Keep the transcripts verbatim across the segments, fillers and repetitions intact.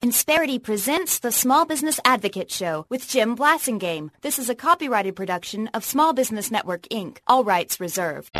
Insperity presents the Small Business Advocate Show with Jim Blasingame. This is a copyrighted production of Small Business Network, Incorporated. All rights reserved.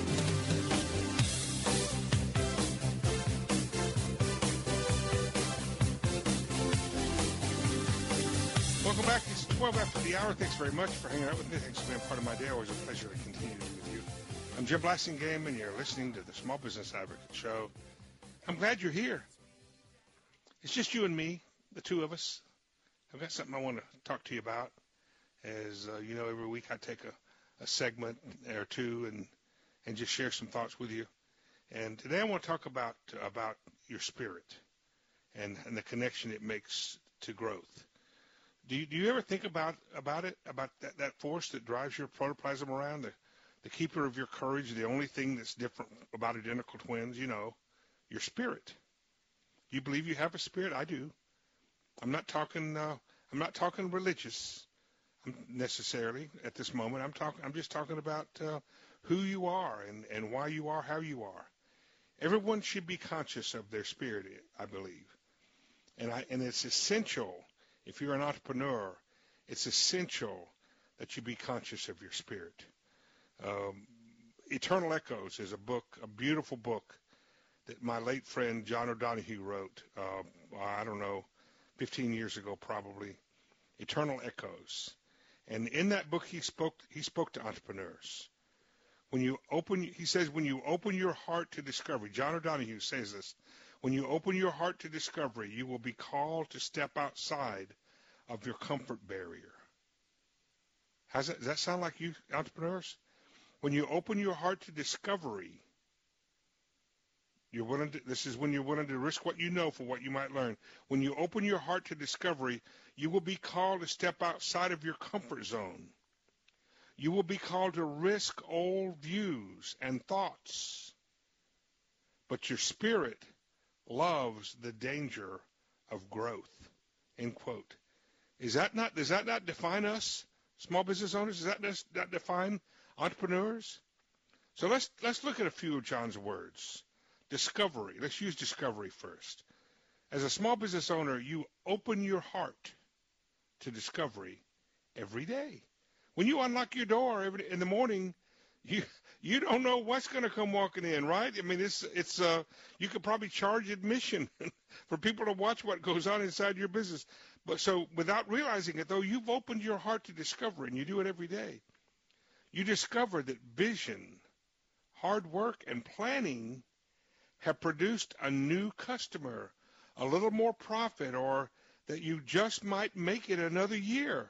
Welcome back. It's twelve after the hour. Thanks very much for hanging out with me. Thanks for being part of my day. Always a pleasure to continue with you. I'm Jim Blasingame, and you're listening to the Small Business Advocate Show. I'm glad you're here. It's just you and me, the two of us. I've got something I want to talk to you about. As uh, you know, every week I take a, a segment or two and and just share some thoughts with you. And today I want to talk about about your spirit and, and the connection it makes to growth. Do you, do you ever think about about it, about that, that force that drives your protoplasm around, the, the keeper of your courage, the only thing that's different about identical twins, you know, your spirit? Do you believe you have a spirit? I do. I'm not talking. Uh, I'm not talking religious, necessarily at this moment. I'm talking. I'm just talking about uh, who you are and, and why you are how you are. Everyone should be conscious of their spirit, I believe, and I and it's essential. If you're an entrepreneur, it's essential that you be conscious of your spirit. Um, Eternal Echoes is a book, a beautiful book that my late friend John O'Donohue wrote, uh, I don't know, fifteen years ago probably, Eternal Echoes. And in that book he spoke he spoke to entrepreneurs. When you open, he says, when you open your heart to discovery, John O'Donohue says this, when you open your heart to discovery, you will be called to step outside of your comfort barrier. How's that, does that sound like you entrepreneurs? When you open your heart to discovery, You're willing to, this is when you're willing to risk what you know for what you might learn. When you open your heart to discovery, you will be called to step outside of your comfort zone. You will be called to risk old views and thoughts. But your spirit loves the danger of growth. End quote. Is that not, does that not define us, small business owners? Does that not define entrepreneurs? So let's let's look at a few of John's words. Discovery. Let's use discovery first. As a small business owner, you open your heart to discovery every day. When you unlock your door every in the morning, you you don't know what's going to come walking in, right? I mean, it's it's uh you could probably charge admission for people to watch what goes on inside your business. But so without realizing it, though, you've opened your heart to discovery, and you do it every day. You discover that vision, hard work, and planning have produced a new customer, a little more profit, or that you just might make it another year.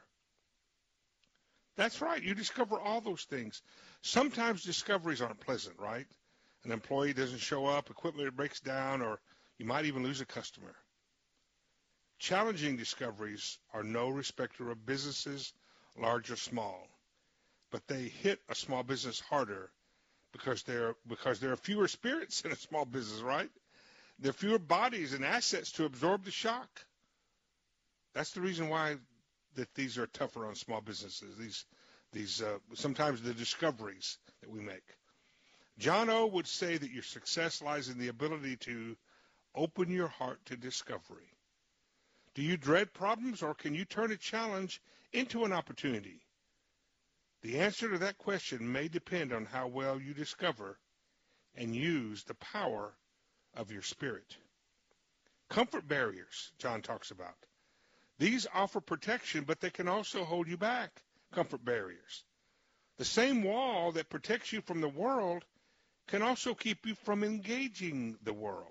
That's right. You discover all those things. Sometimes discoveries aren't pleasant, right? An employee doesn't show up, equipment breaks down, or you might even lose a customer. Challenging discoveries are no respecter of businesses, large or small, but they hit a small business harder because there because there are fewer spirits in a small business, right? There are fewer bodies and assets to absorb the shock. That's the reason why that these are tougher on small businesses. These these uh, sometimes the discoveries that we make. John O. would say that your success lies in the ability to open your heart to discovery. Do you dread problems, or can you turn a challenge into an opportunity? The answer to that question may depend on how well you discover and use the power of your spirit. Comfort barriers, John talks about. These offer protection, but they can also hold you back, comfort barriers. The same wall that protects you from the world can also keep you from engaging the world.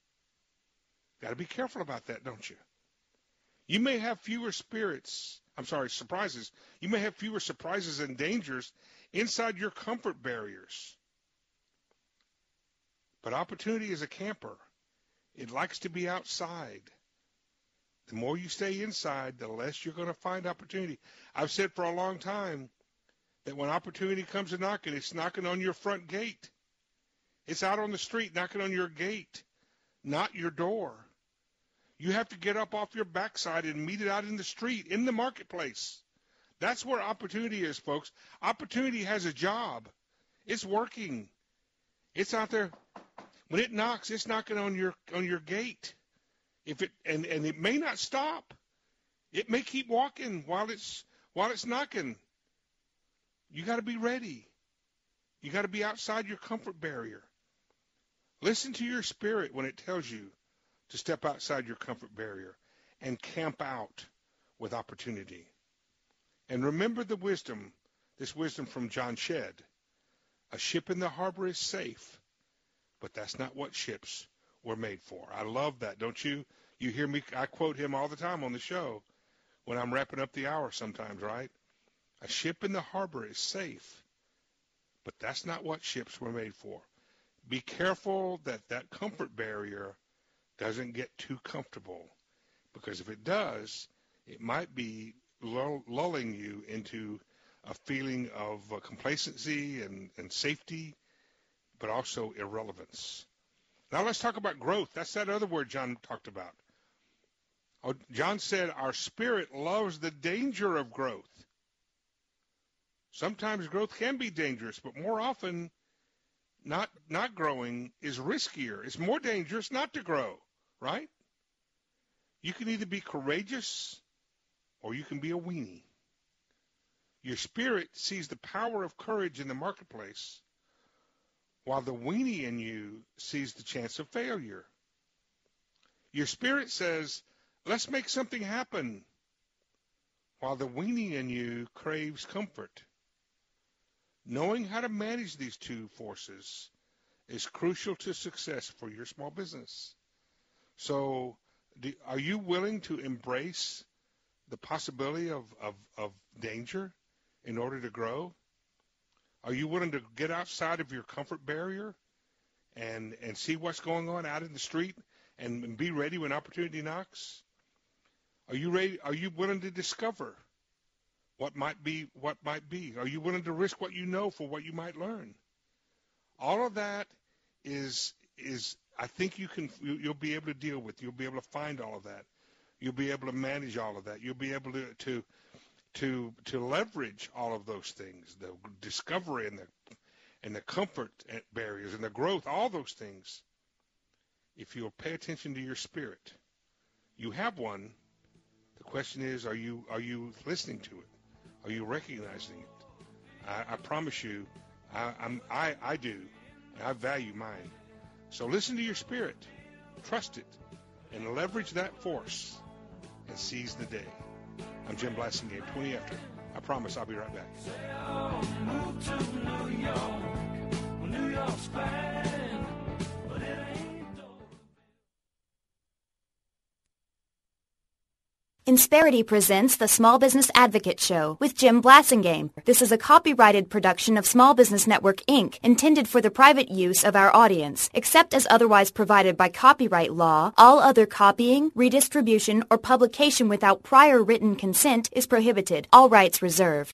Got to be careful about that, don't you? You may have fewer spirits, I'm sorry, surprises. You may have fewer surprises and dangers inside your comfort barriers. But opportunity is a camper. It likes to be outside. The more you stay inside, the less you're going to find opportunity. I've said for a long time that when opportunity comes a knocking, it's knocking on your front gate. It's out on the street knocking on your gate, not your door. You have to get up off your backside and meet it out in the street, in the marketplace. That's where opportunity is, folks. Opportunity has a job. It's working. It's out there. When it knocks, it's knocking on your on your gate. If it and, and it may not stop. It may keep walking while it's while it's knocking. You got to be ready. You got to be outside your comfort barrier. Listen to your spirit when it tells you to step outside your comfort barrier and camp out with opportunity. And remember the wisdom, this wisdom from John Shedd. A ship in the harbor is safe, but that's not what ships were made for. I love that, don't you? You hear me, I quote him all the time on the show when I'm wrapping up the hour sometimes, right? A ship in the harbor is safe, but that's not what ships were made for. Be careful that that comfort barrier doesn't get too comfortable, because if it does, it might be lull- lulling you into a feeling of uh, complacency and, and safety, but also irrelevance. Now let's talk about growth. That's that other word John talked about. Oh, John said our spirit loves the danger of growth. Sometimes growth can be dangerous, but more often not not growing is riskier. It's more dangerous not to grow, right? You can either be courageous or you can be a weenie. Your spirit sees the power of courage in the marketplace, while the weenie in you sees the chance of failure. Your spirit says, let's make something happen, while the weenie in you craves comfort. Knowing how to manage these two forces is crucial to success for your small business. So do, are you willing to embrace the possibility of, of, of danger in order to grow? Are you willing to get outside of your comfort barrier and, and see what's going on out in the street and, and be ready when opportunity knocks? Are you ready? Are you willing to discover what might be what might be? Are you willing to risk what you know for what you might learn? All of that is is I think you can you'll be able to deal with. You'll be able to find all of that. You'll be able to manage all of that. You'll be able to to to to leverage all of those things, the discovery and the and the comfort barriers and the growth, all those things. If you'll pay attention to your spirit, you have one. The question is, are you are you listening to it? Are you recognizing it? I, I promise you, I, I'm, I, I do, and I value mine. So listen to your spirit, trust it, and leverage that force and seize the day. I'm Jim Blasingame, twenty after. I promise I'll be right back. Move to New York. Well, New York's fine, but it ain't. Insperity presents the Small Business Advocate Show with Jim Blasingame. This is a copyrighted production of Small Business Network, Incorporated, intended for the private use of our audience. Except as otherwise provided by copyright law, all other copying, redistribution, or publication without prior written consent is prohibited. All rights reserved.